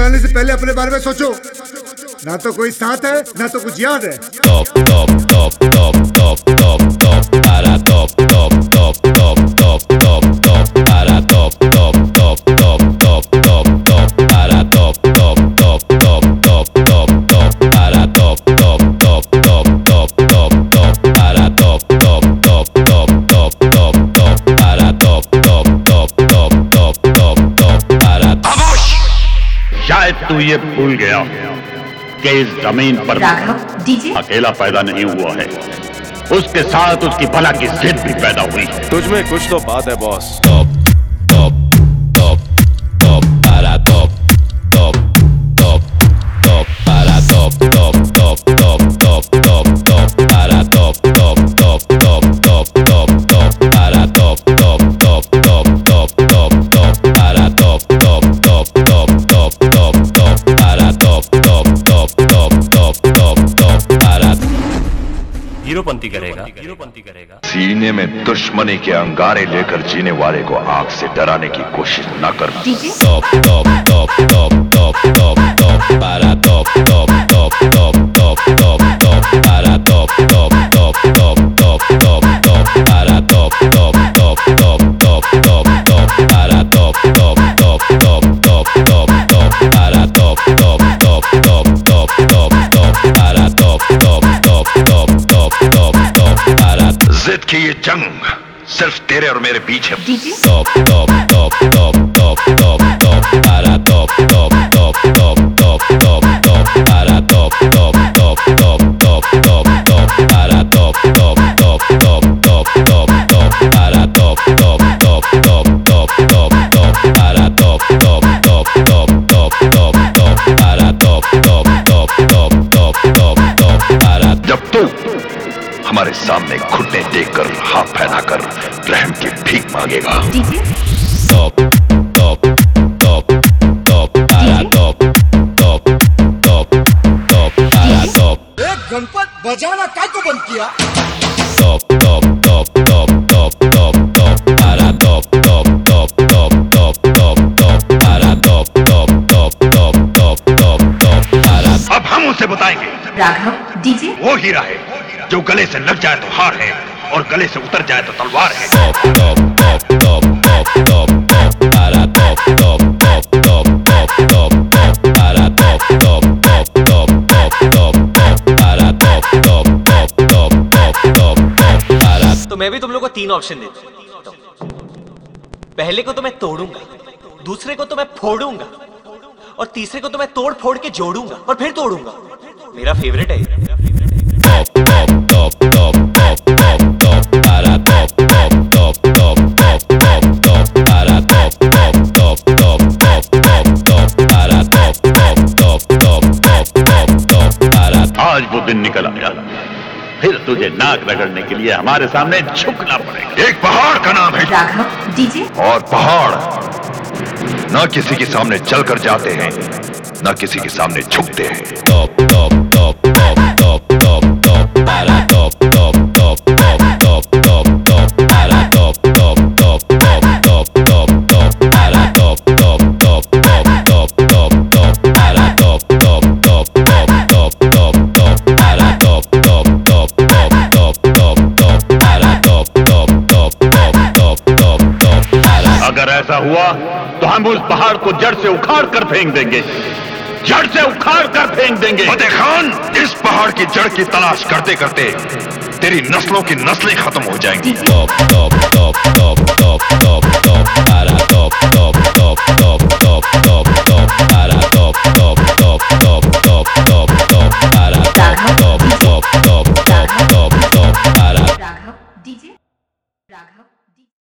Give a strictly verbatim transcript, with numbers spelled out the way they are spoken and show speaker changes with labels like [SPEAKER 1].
[SPEAKER 1] बुलाने से पहले अपने बारे में सोचो। ना तो कोई साथ है ना तो कुछ याद है।
[SPEAKER 2] Top, top, top, top, top, top, top, para top, top, top, top, top, top, top, para top, top, top, top, top, top, top, para top, top, top, top, top, top, top, para top, top, top, top, top, top, top, para top, top, top, top, top, top, top, para top, top, top, top, top, top, top, para
[SPEAKER 3] खामोश! शायद तू ये भूल गया कि इस जमीन पर
[SPEAKER 4] डीजे
[SPEAKER 3] अकेला पैदा नहीं हुआ है, उसके साथ उसकी भला की जिद भी पैदा हुई है।
[SPEAKER 5] तुझ में कुछ तो बात है boss.
[SPEAKER 2] top, top, top, top, para top, top, top, top, para top, top, top, top, top, top, top, para top, top, top, top, top, top, top, para top, top, top, top, top, top, top, para top, top, top, top, top, top, top, para top, top, top, top, top, top, top, para
[SPEAKER 6] हीरोपंती करेगा हीरोपंती करेगा
[SPEAKER 7] सीने में दुश्मनी के अंगारे लेकर जीने वाले को आग से डराने की कोशिश न करना।
[SPEAKER 2] top, top, top, top, top, top, top, para top, top, top, top, top, top, top, para top, top, top, top, top, top, top, para top, top, top, top, top, top, top, para top, top, top, top, top, top, top, para top, top, top, top, top, top, top, para top, top, top, top, top, top, top, para
[SPEAKER 7] जिद की ये जंग सिर्फ तेरे और मेरे बीच है।
[SPEAKER 2] top, top, top, top, top, top, top, para top, top, top, top, top, top, top, para top, top, top, top, top, top, top, para top, top, top, top, top, top, top, para top, top, top, top, top, top, top, para top, top, top, top, top, top, top, para top, top, top, top, top, top, top, para
[SPEAKER 7] जब तू हमारे सामने घुटने देखकर हाथ फैलाकर रहम की भीख मांगेगा।
[SPEAKER 2] top, top, top, top, para top, top, top, top, para top.
[SPEAKER 1] एक गणपत बजाना काय को बंद किया?
[SPEAKER 2] Top, top, top, top, top, top, top, para top, top, top, top, top, top, top, para top, top, top, top, top, top, top, para.
[SPEAKER 7] अब हम उसे बताएंगे
[SPEAKER 4] राघव डीजे
[SPEAKER 7] वो हीरा है जो गले से लग जाए तो हार है और गले से उतर जाए तो तलवार है।
[SPEAKER 2] Top, top, top, top, top, top, top, para top, top, top, top, top, top, top, para top, top, top, top, top, top, top, para top, top, top, top, top, top, top, para.
[SPEAKER 6] तो मैं भी तुम लोग को तीन option देता हूं। पहले को तो मैं तोड़ूंगा, दूसरे को तो मैं फोड़ूंगा और तीसरे को तो मैं तोड़ फोड़ के जोड़ूंगा और फिर तोड़ूंगा। मेरा फेवरेट है।
[SPEAKER 2] Top, top, top, top, top, top, top, para top, top, top, top, top, top, top, para top, top, top, top, top, top, top, para top, top, top, top, top, top, top, para.
[SPEAKER 3] आज वो दिन निकल आया, फिर तुझे नाक रगड़ने के लिए हमारे सामने झुकना पड़ेगा।
[SPEAKER 7] एक पहाड़ का नाम है
[SPEAKER 4] राघव डीजे
[SPEAKER 7] और पहाड़ न किसी के सामने चलकर जाते हैं न किसी के सामने झुकते हैं।
[SPEAKER 2] Top, top, top, top, top, top, top, para top, top, top, top, top, top, top, para top, top, top, top, top, top, top, para top, top, top, top, top, top, top, para top, top, top, top, top, top, top, para top, top, top, top, top, top, top, para top, top, top, top, top, top, top, para.
[SPEAKER 3] अगर ऐसा हुआ तो हम उस पहाड़ को जड़ से उखाड़ कर फेंक देंगे, जड़ से उखाड़ कर फेंक देंगे।
[SPEAKER 7] फतेह खान, इस पहाड़ की जड़ की तलाश करते करते तेरी नस्लों की नस्लें खत्म हो जाएंगी।
[SPEAKER 2] Top, top, top, top, top,